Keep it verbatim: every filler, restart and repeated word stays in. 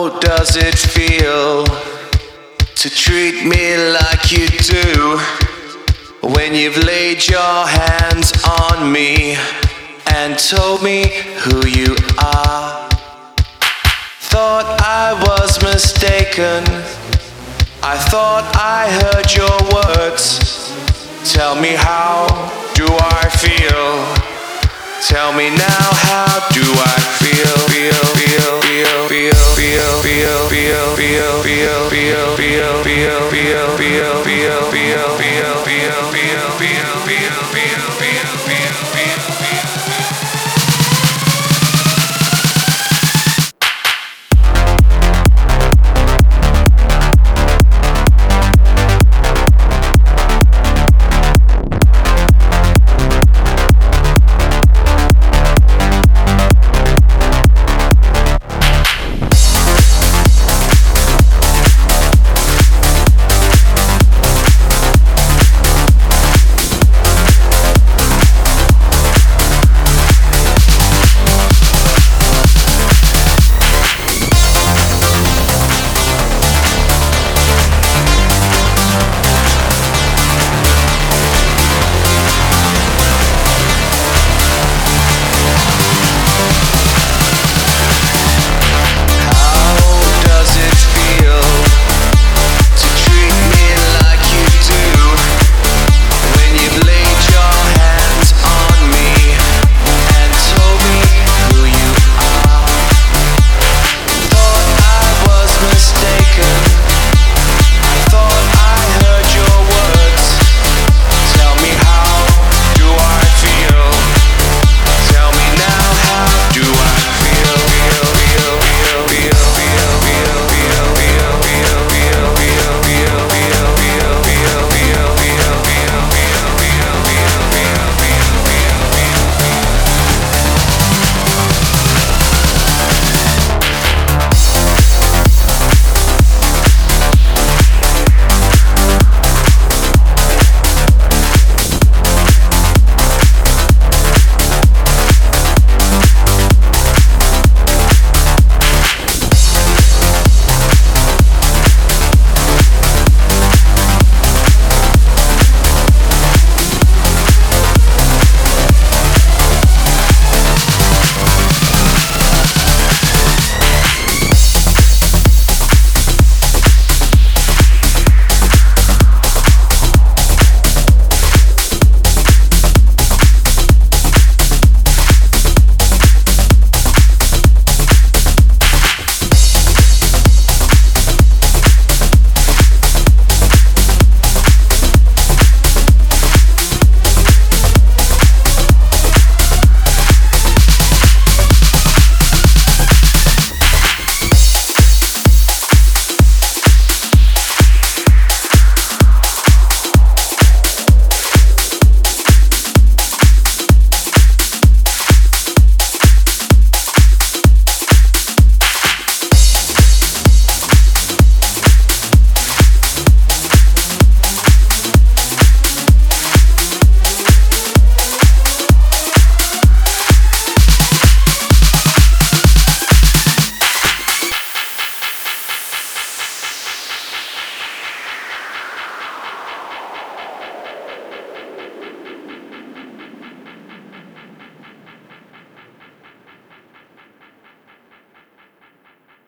How does it feel to treat me like you do when you've laid your hands on me and told me who you are? Thought I was mistaken. I thought I heard your words. Tell me, how do I feel? Tell me now, how do I feel? Feel, feel, feel, feel, feel, feel, feel, feel, feel, feel, feel, feel, feel, feel, feel.